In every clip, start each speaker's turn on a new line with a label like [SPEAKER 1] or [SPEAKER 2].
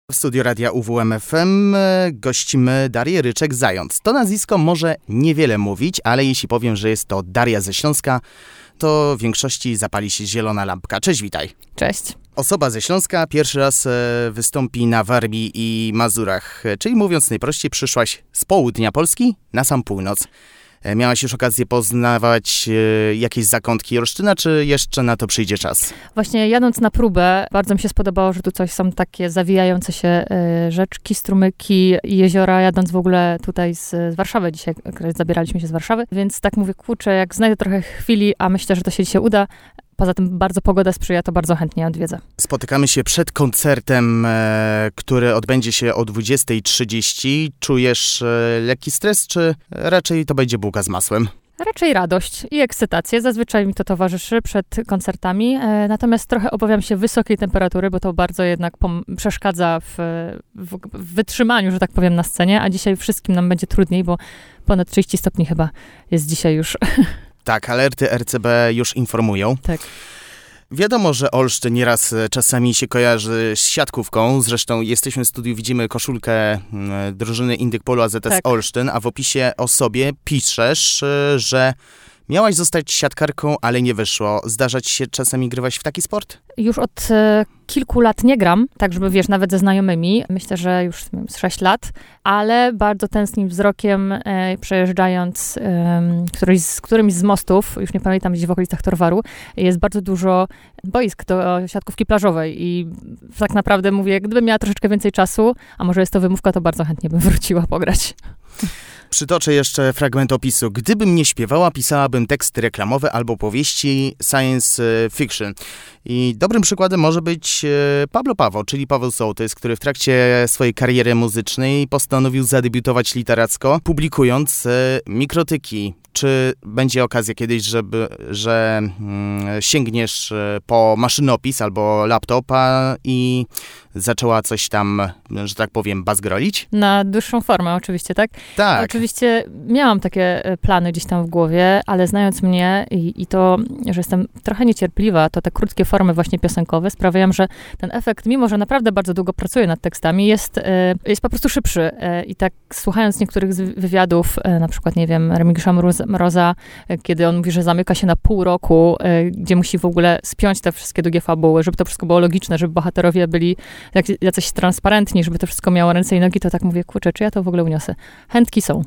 [SPEAKER 1] W studiu Radia UWMFM gościmy Darię Ryczek-Zając. To nazwisko może niewiele mówić, ale jeśli powiem, że jest to Daria ze Śląska, to w większości zapali się zielona lampka. Cześć, witaj.
[SPEAKER 2] Cześć.
[SPEAKER 1] Osoba ze Śląska pierwszy raz wystąpi na Warmii i Mazurach, czyli mówiąc najprościej, przyszłaś z południa Polski na sam północ. Miałaś już okazję poznawać jakieś zakątki Olsztyna, czy jeszcze na to przyjdzie czas?
[SPEAKER 2] Właśnie jadąc na próbę, bardzo mi się spodobało, że tu coś są takie zawijające się rzeczki, strumyki i jeziora, jadąc w ogóle tutaj z Warszawy dzisiaj, zabieraliśmy się z Warszawy, więc tak mówię, kurczę, jak znajdę trochę chwili, a myślę, że to się dzisiaj uda. Poza tym bardzo pogoda sprzyja, to bardzo chętnie odwiedzę.
[SPEAKER 1] Spotykamy się przed koncertem, który odbędzie się o 20:30. Czujesz lekki stres, czy raczej to będzie bułka z masłem?
[SPEAKER 2] Raczej radość i ekscytację. Zazwyczaj mi to towarzyszy przed koncertami. Natomiast trochę obawiam się wysokiej temperatury, bo to bardzo jednak przeszkadza w wytrzymaniu, że tak powiem, na scenie. A dzisiaj wszystkim nam będzie trudniej, bo ponad 30 stopni chyba jest dzisiaj już.
[SPEAKER 1] Tak, alerty RCB już informują.
[SPEAKER 2] Tak.
[SPEAKER 1] Wiadomo, że Olsztyn nieraz czasami się kojarzy z siatkówką. Zresztą jesteśmy w studiu, widzimy koszulkę drużyny Indyk Polo AZS tak. Olsztyn, a w opisie o sobie piszesz, że miałaś zostać siatkarką, ale nie wyszło. Zdarza ci się czasami grywać w taki sport?
[SPEAKER 2] Już od kilku lat nie gram, tak żeby, wiesz, nawet ze znajomymi. Myślę, że już z 6 lat, ale bardzo tęsknim wzrokiem przejeżdżając którymś z mostów, już nie pamiętam, gdzieś w okolicach Torwaru, jest bardzo dużo boisk do siatkówki plażowej i tak naprawdę mówię, gdybym miała troszeczkę więcej czasu, a może jest to wymówka, to bardzo chętnie bym wróciła pograć.
[SPEAKER 1] Przytoczę jeszcze fragment opisu. Gdybym nie śpiewała, pisałabym teksty reklamowe albo powieści science fiction. I dobrym przykładem może być Pablo Paweł, czyli Paweł Sołtys, który w trakcie swojej kariery muzycznej postanowił zadebiutować literacko, publikując mikrotyki. Czy będzie okazja kiedyś, że sięgniesz po maszynopis albo laptopa i zaczęła coś tam, że tak powiem, bazgrolić?
[SPEAKER 2] Na dłuższą formę oczywiście, tak?
[SPEAKER 1] Tak.
[SPEAKER 2] Oczywiście miałam takie plany gdzieś tam w głowie, ale znając mnie i to, że jestem trochę niecierpliwa, to te krótkie formy właśnie piosenkowe sprawiają, że ten efekt, mimo że naprawdę bardzo długo pracuję nad tekstami, jest po prostu szybszy. I tak słuchając niektórych wywiadów, na przykład, nie wiem, Remigisza Mroza, kiedy on mówi, że zamyka się na pół roku, gdzie musi w ogóle spiąć te wszystkie długie fabuły, żeby to wszystko było logiczne, żeby bohaterowie byli jacyś transparentni, żeby to wszystko miało ręce i nogi, to tak mówię, kurczę, czy ja to w ogóle uniosę? Chętki są.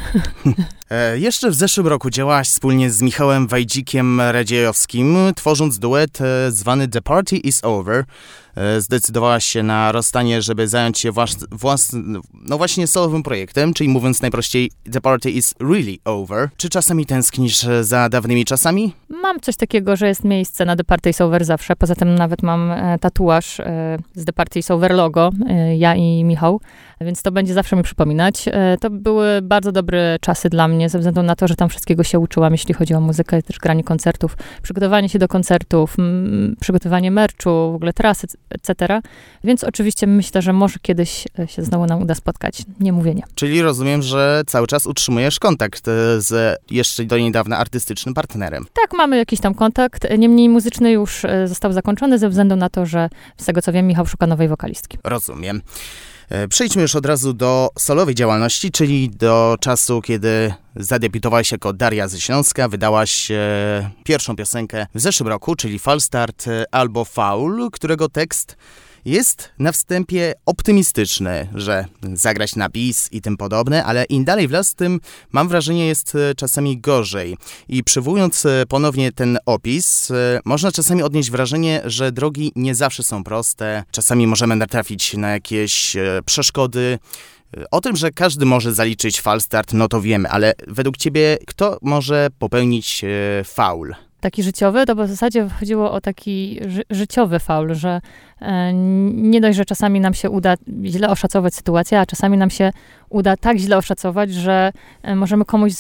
[SPEAKER 1] Jeszcze w zeszłym roku działałaś wspólnie z Michałem Wajdzikiem-Radziejowskim, tworząc duet zwany The Party is Over. Zdecydowałaś się na rozstanie, żeby zająć się właśnie solowym projektem, czyli mówiąc najprościej, The Party is really over. Czy czasami tęsknisz za dawnymi czasami?
[SPEAKER 2] Mam coś takiego, że jest miejsce na The Party is over zawsze. Poza tym nawet mam tatuaż z The Party is over logo, ja i Michał, więc to będzie zawsze mi przypominać. To były bardzo dobre czasy dla mnie, ze względu na to, że tam wszystkiego się uczyłam, jeśli chodzi o muzykę, też granie koncertów, przygotowanie się do koncertów, przygotowanie merchu, w ogóle trasy, etc. Więc oczywiście myślę, że może kiedyś się znowu nam uda spotkać. Nie mówię nie.
[SPEAKER 1] Czyli rozumiem, że cały czas utrzymujesz kontakt z jeszcze do niedawna artystycznym partnerem.
[SPEAKER 2] Tak, mamy jakiś tam kontakt. Niemniej muzyczny już został zakończony ze względu na to, że z tego co wiem, Michał szuka nowej wokalistki.
[SPEAKER 1] Rozumiem. Przejdźmy już od razu do solowej działalności, czyli do czasu, kiedy zadebiutowałaś jako Daria ze Śląska, wydałaś pierwszą piosenkę w zeszłym roku, czyli Falstart albo Faul, którego tekst jest na wstępie optymistyczny, że zagrać na bis i tym podobne, ale im dalej w las, tym mam wrażenie jest czasami gorzej. I przywołując ponownie ten opis, można czasami odnieść wrażenie, że drogi nie zawsze są proste. Czasami możemy natrafić na jakieś przeszkody. O tym, że każdy może zaliczyć falstart, no to wiemy, ale według ciebie kto może popełnić faul?
[SPEAKER 2] Taki życiowy, to w zasadzie chodziło o taki życiowy faul, że nie dość, że czasami nam się uda źle oszacować sytuację, a czasami nam się uda tak źle oszacować, że możemy komuś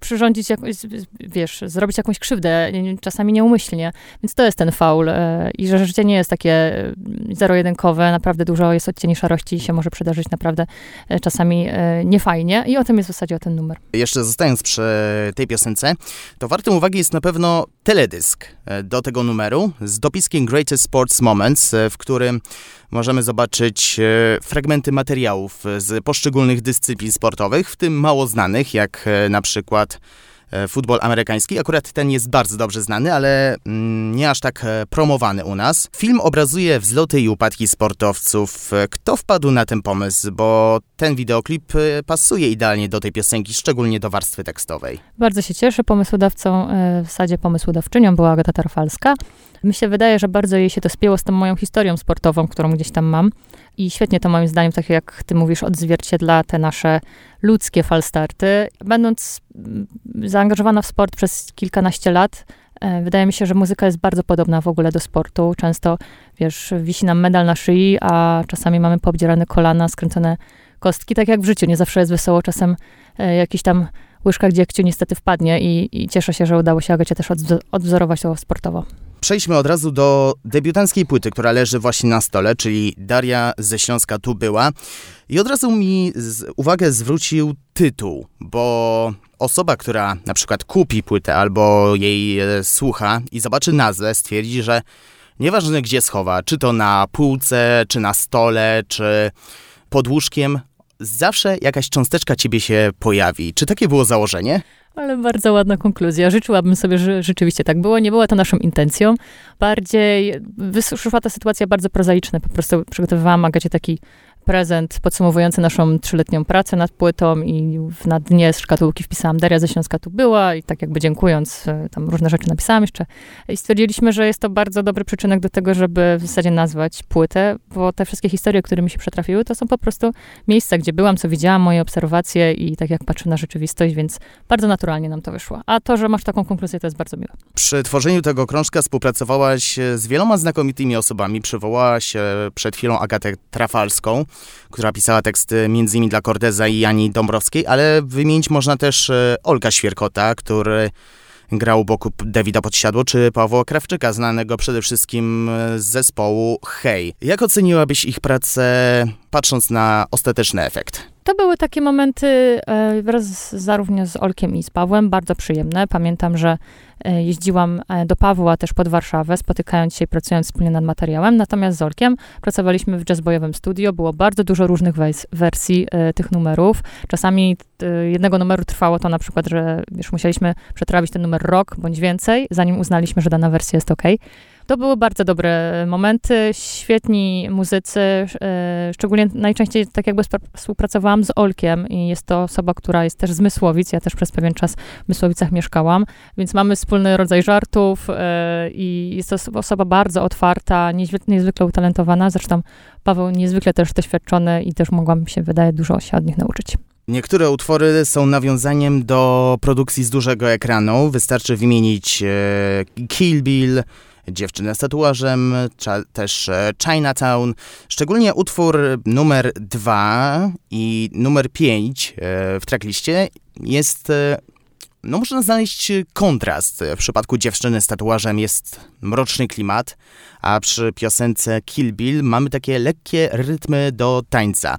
[SPEAKER 2] przyrządzić jakoś, zrobić jakąś krzywdę, czasami nieumyślnie. Więc to jest ten faul. I że życie nie jest takie zero-jedynkowe, naprawdę dużo jest odcieni szarości i się może przydarzyć naprawdę czasami niefajnie. I o tym jest w zasadzie ten numer.
[SPEAKER 1] Jeszcze zostając przy tej piosence, to wartym uwagi jest na pewno teledysk do tego numeru z dopiskiem Greatest Sports Moments, w którym możemy zobaczyć fragmenty materiałów z poszczególnych dyscyplin sportowych, w tym mało znanych, jak na przykład futbol amerykański. Akurat ten jest bardzo dobrze znany, ale nie aż tak promowany u nas. Film obrazuje wzloty i upadki sportowców. Kto wpadł na ten pomysł? Bo ten wideoklip pasuje idealnie do tej piosenki, szczególnie do warstwy tekstowej.
[SPEAKER 2] Bardzo się cieszę. Pomysłodawcą, w zasadzie pomysłodawczynią była Agata Tarfalska. Mi się wydaje, że bardzo jej się to spięło z tą moją historią sportową, którą gdzieś tam mam. I świetnie to moim zdaniem, tak jak ty mówisz, odzwierciedla te nasze ludzkie falstarty. Będąc zaangażowana w sport przez kilkanaście lat, wydaje mi się, że muzyka jest bardzo podobna w ogóle do sportu. Często, wisi nam medal na szyi, a czasami mamy poobdzierane kolana, skręcone kostki. Tak jak w życiu, nie zawsze jest wesoło. Czasem jakiś tam łyżka dziegciu niestety wpadnie i cieszę się, że udało się Agacie też odwzorować to sportowo.
[SPEAKER 1] Przejdźmy od razu do debiutanckiej płyty, która leży właśnie na stole, czyli Daria ze Śląska tu była. I od razu mi uwagę zwrócił tytuł, bo osoba, która na przykład kupi płytę albo jej słucha i zobaczy nazwę, stwierdzi, że nieważne gdzie schowa, czy to na półce, czy na stole, czy pod łóżkiem, zawsze jakaś cząsteczka ciebie się pojawi. Czy takie było założenie?
[SPEAKER 2] Ale bardzo ładna konkluzja. Życzyłabym sobie, że rzeczywiście tak było. Nie była to naszą intencją. Bardziej wyszła ta sytuacja bardzo prozaiczna. Po prostu przygotowywałam Agacie taki prezent podsumowujący naszą 3-letnią pracę nad płytą i na dnie szkatułki wpisałam Daria ze Śląska tu była i tak jakby dziękując, tam różne rzeczy napisałam jeszcze. I stwierdziliśmy, że jest to bardzo dobry przyczynek do tego, żeby w zasadzie nazwać płytę, bo te wszystkie historie, które mi się przytrafiły, to są po prostu miejsca, gdzie byłam, co widziałam, moje obserwacje i tak jak patrzę na rzeczywistość, więc bardzo naturalnie nam to wyszło. A to, że masz taką konkluzję, to jest bardzo miłe.
[SPEAKER 1] Przy tworzeniu tego krążka współpracowałaś z wieloma znakomitymi osobami. Przywołałaś przed chwilą Agatę Tarfalską, która pisała teksty m.in. dla Cordeza i Ani Dąbrowskiej, ale wymienić można też Olka Świerkota, który grał u boku Dawida Podsiadło, czy Pawła Krawczyka, znanego przede wszystkim z zespołu Hej. Jak oceniłabyś ich pracę, patrząc na ostateczny efekt?
[SPEAKER 2] To były takie momenty wraz zarówno z Olkiem i z Pawłem, bardzo przyjemne. Pamiętam, że jeździłam do Pawła też pod Warszawę, spotykając się i pracując wspólnie nad materiałem. Natomiast z Olkiem pracowaliśmy w jazzbojowym studio. Było bardzo dużo różnych wersji tych numerów. Czasami jednego numeru trwało to na przykład, że musieliśmy przetrawić ten numer rok bądź więcej, zanim uznaliśmy, że dana wersja jest okej. To były bardzo dobre momenty, świetni muzycy, szczególnie najczęściej tak jakby współpracowałam z Olkiem i jest to osoba, która jest też z Mysłowic, ja też przez pewien czas w Mysłowicach mieszkałam, więc mamy wspólny rodzaj żartów i jest to osoba bardzo otwarta, niezwykle utalentowana, zresztą Paweł niezwykle też doświadczony i też mogłam się, wydaje, dużo się od nich nauczyć.
[SPEAKER 1] Niektóre utwory są nawiązaniem do produkcji z dużego ekranu, wystarczy wymienić Kill Bill, Dziewczynę z tatuażem, też Chinatown. Szczególnie utwór numer 2 i numer 5 w trackliście jest, można znaleźć kontrast. W przypadku Dziewczyny z tatuażem jest mroczny klimat, a przy piosence Kill Bill mamy takie lekkie rytmy do tańca.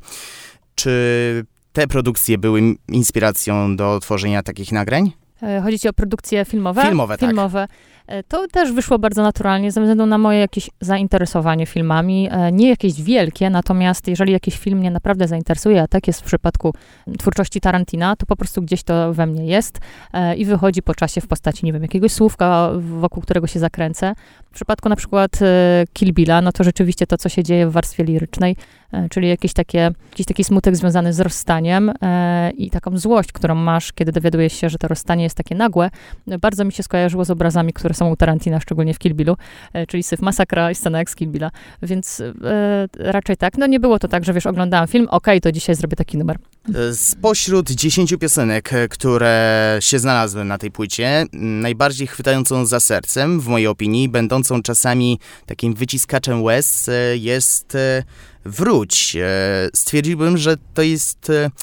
[SPEAKER 1] Czy te produkcje były inspiracją do tworzenia takich nagrań?
[SPEAKER 2] Chodzi ci o produkcje filmowe?
[SPEAKER 1] Filmowe, tak.
[SPEAKER 2] To też wyszło bardzo naturalnie, ze względu na moje jakieś zainteresowanie filmami. Nie jakieś wielkie, natomiast jeżeli jakiś film mnie naprawdę zainteresuje, a tak jest w przypadku twórczości Tarantina, to po prostu gdzieś to we mnie jest i wychodzi po czasie w postaci, nie wiem, jakiegoś słówka, wokół którego się zakręcę. W przypadku na przykład Kill Billa, no to rzeczywiście to, co się dzieje w warstwie lirycznej, czyli jakiś taki smutek związany z rozstaniem i taką złość, którą masz, kiedy dowiadujesz się, że to rozstanie jest takie nagłe, bardzo mi się skojarzyło z obrazami, które są u Tarantina, szczególnie w Kill Billu, czyli Syf Masakra i scena jak z Kill Billa, więc raczej tak. No nie było to tak, że oglądałam film, to dzisiaj zrobię taki numer.
[SPEAKER 1] Spośród 10 piosenek, które się znalazły na tej płycie, najbardziej chwytającą za sercem, w mojej opinii, będącą czasami takim wyciskaczem łez, jest Wróć. Stwierdziłbym, że to jest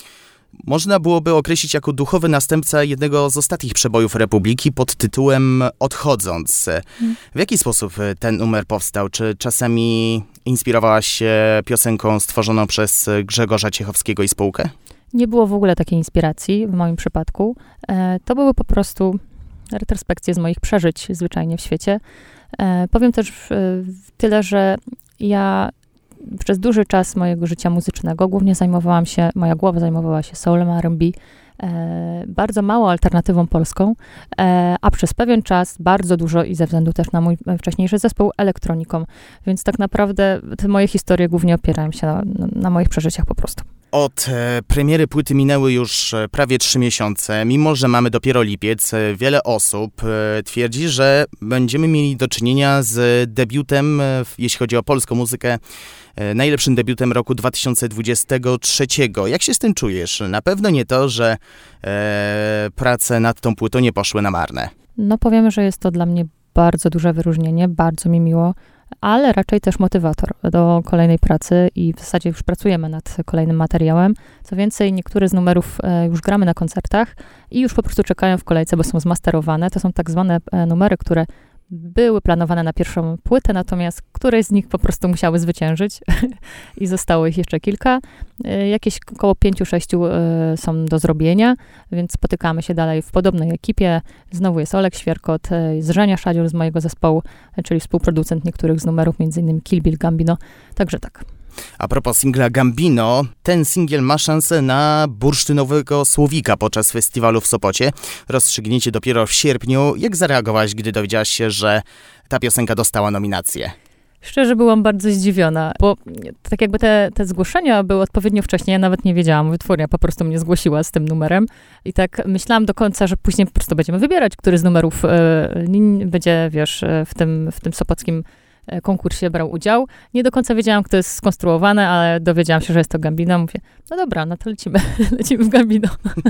[SPEAKER 1] Można byłoby określić jako duchowy następca jednego z ostatnich przebojów Republiki pod tytułem Odchodząc. W jaki sposób ten numer powstał? Czy czasami inspirowałaś się piosenką stworzoną przez Grzegorza Ciechowskiego i spółkę?
[SPEAKER 2] Nie było w ogóle takiej inspiracji w moim przypadku. To były po prostu retrospekcje z moich przeżyć zwyczajnie w świecie. Powiem też tyle, że ja przez duży czas mojego życia muzycznego głównie moja głowa zajmowała się soulem, R&B, bardzo mało alternatywą polską, a przez pewien czas bardzo dużo i ze względu też na mój wcześniejszy zespół elektroniką. Więc tak naprawdę te moje historie głównie opierają się na moich przeżyciach po prostu.
[SPEAKER 1] Od premiery płyty minęły już prawie 3 miesiące. Mimo że mamy dopiero lipiec, wiele osób twierdzi, że będziemy mieli do czynienia z debiutem, jeśli chodzi o polską muzykę, najlepszym debiutem roku 2023. Jak się z tym czujesz? Na pewno nie to, że prace nad tą płytą nie poszły na marne.
[SPEAKER 2] No powiem, że jest to dla mnie bardzo duże wyróżnienie, bardzo mi miło, ale raczej też motywator do kolejnej pracy i w zasadzie już pracujemy nad kolejnym materiałem. Co więcej, niektóre z numerów już gramy na koncertach i już po prostu czekają w kolejce, bo są zmasterowane. To są tak zwane numery, które były planowane na pierwszą płytę, natomiast któreś z nich po prostu musiały zwyciężyć i zostało ich jeszcze kilka. Jakieś około 5-6 są do zrobienia, więc spotykamy się dalej w podobnej ekipie. Znowu jest Olek Świerkot, jest Żenia Szadziul z mojego zespołu, czyli współproducent niektórych z numerów, m.in. Kill Bill Gambino, także tak.
[SPEAKER 1] A propos singla Gambino, ten singiel ma szansę na bursztynowego słowika podczas festiwalu w Sopocie. Rozstrzygnięcie dopiero w sierpniu. Jak zareagowałaś, gdy dowiedziałaś się, że ta piosenka dostała nominację?
[SPEAKER 2] Szczerze byłam bardzo zdziwiona, bo tak jakby te zgłoszenia były odpowiednio wcześniej, ja nawet nie wiedziałam, wytwórnia po prostu mnie zgłosiła z tym numerem i tak myślałam do końca, że później po prostu będziemy wybierać, który z numerów będzie, wiesz, w tym sopockim konkursie brał udział. Nie do końca wiedziałam, kto jest skonstruowany, ale dowiedziałam się, że jest to Gambino. Mówię, no dobra, no to lecimy w Gambino.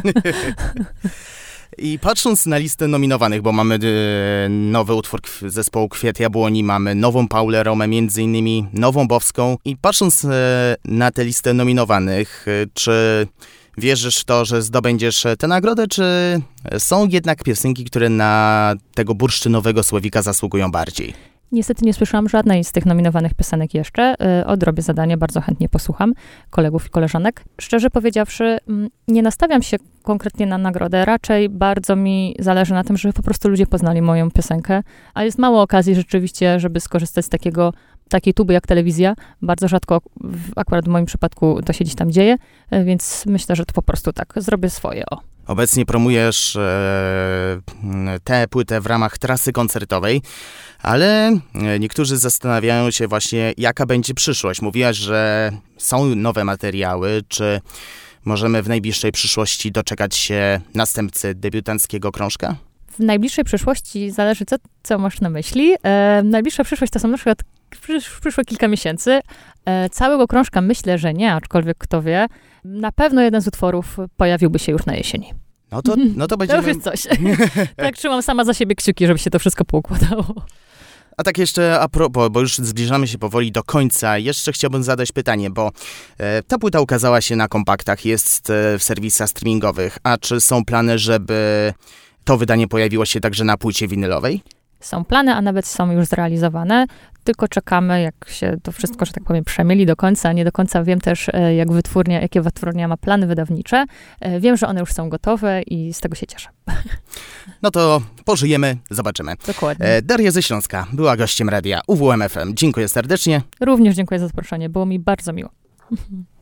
[SPEAKER 1] I patrząc na listę nominowanych, bo mamy nowy utwór zespołu Kwiat Jabłoni, mamy nową Paulę Romę, między innymi nową Bowską. I patrząc na tę listę nominowanych, czy wierzysz w to, że zdobędziesz tę nagrodę, czy są jednak piosenki, które na tego bursztynowego słowika zasługują bardziej?
[SPEAKER 2] Niestety nie słyszałam żadnej z tych nominowanych piosenek jeszcze. Odrobię zadanie, bardzo chętnie posłucham kolegów i koleżanek. Szczerze powiedziawszy, nie nastawiam się konkretnie na nagrodę. Raczej bardzo mi zależy na tym, żeby po prostu ludzie poznali moją piosenkę. A jest mało okazji rzeczywiście, żeby skorzystać z takiej tuby jak telewizja. Bardzo rzadko, akurat w moim przypadku, to się gdzieś tam dzieje. Więc myślę, że to po prostu tak, zrobię swoje.
[SPEAKER 1] Obecnie promujesz tę płytę w ramach trasy koncertowej, ale niektórzy zastanawiają się właśnie, jaka będzie przyszłość. Mówiłaś, że są nowe materiały, czy możemy w najbliższej przyszłości doczekać się następcy debiutanckiego krążka?
[SPEAKER 2] W najbliższej przyszłości zależy, co masz na myśli. Najbliższa przyszłość to są na przykład przyszłe kilka miesięcy. Całego krążka myślę, że nie, aczkolwiek kto wie. Na pewno jeden z utworów pojawiłby się już na jesieni.
[SPEAKER 1] No to będziemy...
[SPEAKER 2] To już jest coś. Tak trzymam sama za siebie kciuki, żeby się to wszystko poukładało.
[SPEAKER 1] A tak jeszcze a propos, bo już zbliżamy się powoli do końca, jeszcze chciałbym zadać pytanie, bo ta płyta ukazała się na kompaktach, jest w serwisach streamingowych, a czy są plany, żeby to wydanie pojawiło się także na płycie winylowej?
[SPEAKER 2] Są plany, a nawet są już zrealizowane, tylko czekamy, jak się to wszystko, że tak powiem, przemyli do końca. Nie do końca wiem też, jakie wytwórnia ma plany wydawnicze. Wiem, że one już są gotowe i z tego się cieszę.
[SPEAKER 1] No to pożyjemy, zobaczymy.
[SPEAKER 2] Dokładnie.
[SPEAKER 1] Daria ze Śląska była gościem radia UWM FM. Dziękuję serdecznie.
[SPEAKER 2] Również dziękuję za zaproszenie, było mi bardzo miło.